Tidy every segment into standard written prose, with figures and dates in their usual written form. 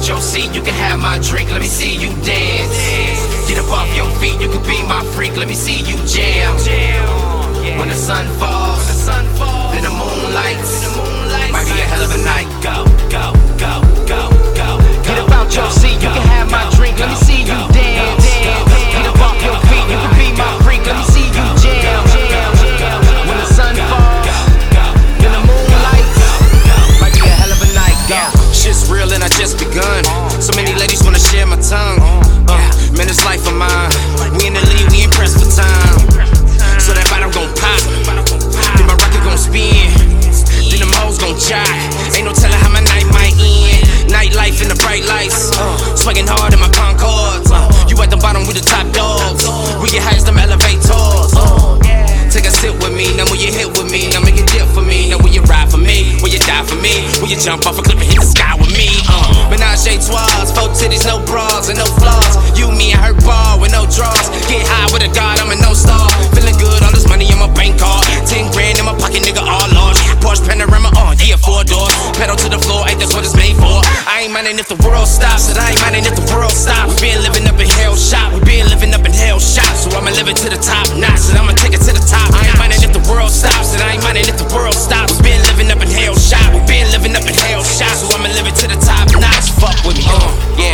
out your seat, you can have my drink, let me see you dance. Get up off your feet, you can be my freak, let me see you jam. When the sun falls, then the moon lights, might be a hell of a night. Go, go, go, go, go. Get up out your seat, you can have my drink, let me see you dance. Get up off your feet, you can be my freak, let me see you jam. When the sun falls, then the moon lights, might be a hell of a night. Go. Shit's real and I just begun. So many ladies wanna share my tongue. Man, this life of mine. We in the lead, we ain't pressed for time. So that bottom gon' pop, then my record gon' spin, then them hoes gon' jive. Ain't no telling how my night might end. Nightlife in the bright lights, swaggin' hard in my Concords. You at the bottom, we the top dogs. We get high as them elevators. Take a sip with me, now will you hit with me? Now make a dip for me, now will you ride for me? Will you die for me? Will you jump off a cliff and hit the sky with me? Menage a trois, 4 titties, no bras and no flaws. You, me, and her bar with no draws. Get high with a god, I'm a no star. Feeling good, all this money in my bank card. 10 grand in my pocket, nigga, all large. Porsche Panorama, yeah, 4 doors. Pedal to the floor, ain't that's what it's made for. I ain't minding if the world stops, and I ain't minding if the world stops. We been living up in hell shop, we been living up in hell shop. So I'ma live it to the top notch, and I'ma take it to the top. I ain't minding if the world stops, and I ain't minding if the world stops. We been living up in hell shop, we been living up in hell shop. So I'ma live it to the top notch. Fuck with me, yeah.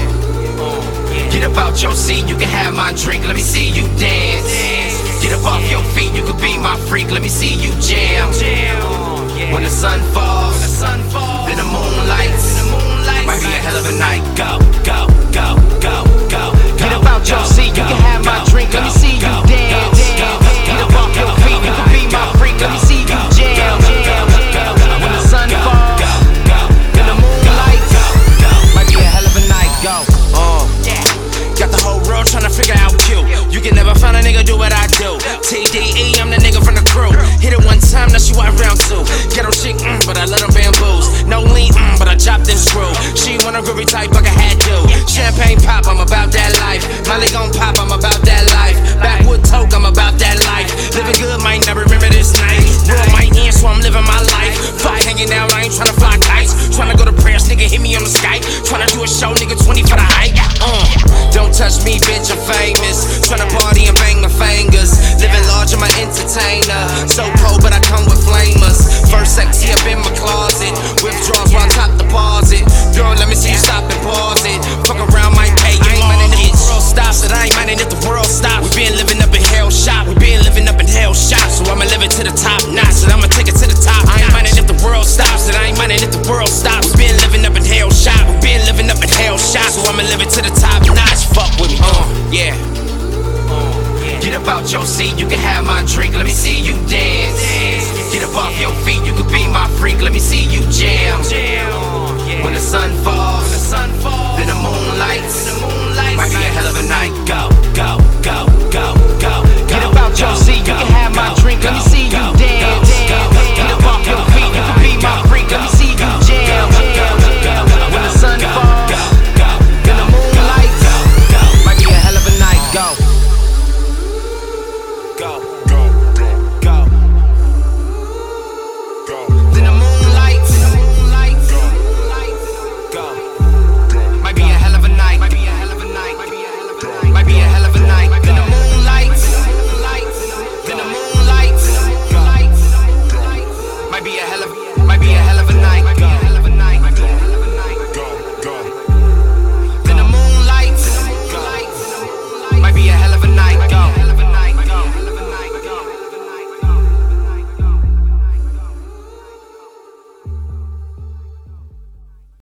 Get up out your seat, you can have my drink, let me see you dance. Get up off your feet, you can be my freak, let me see you jam. When the sun falls, then the moon lights, might be a hell of a night. Go, go, go, go, go. Get up out your seat, you can have my drink, let me see you dance. Get up off your feet, you can be my freak, let me see you jam. When the sun falls, then the moon lights, might be a hell of a night. Go. Got the whole world tryna figure out you. You can never find a nigga do what I do. TDE, I'm the nigga from the crew. Hit it one time, now she want round 2. Ghetto chick, but I let them bamboos. No lean, but I chopped and screw. She want a groovy type, like I had to. Champagne pop, I'm about that life. Molly gon' pop, I'm about that life. Backwood toke, I'm about that life. Living good, might never remember this night. World might end, so I'm living my life. Fuck hanging out, I ain't tryna fly kites. Tryna go to prayers, nigga, hit me on the Skype. Tryna do a show, nigga, 20 for the hike. Don't touch me, bitch, I'm famous. Tryna party and bang my fingers. Living large, I'm an entertainer. So cold, but I come with flamers. First sexy up in my closet. Withdrawals while I top deposit. Girl, let me see you stop and pause it. Fuck around, might pay you. I ain't minding if the world stops, and I ain't minding if the world stops. We been living up in hell shop, we been living up in hell shop. So I'ma live it to the top notch, and I'ma take it to the top. I ain't minding if the world stops, and I ain't minding if the world stops. We been living up in hell shop, we been living up in hell shop. So I'ma live it to the top notch. Fuck with me, yeah. Get up out your seat, you can have my drink, let me see you dance. Get up off your feet, you can be my freak, let me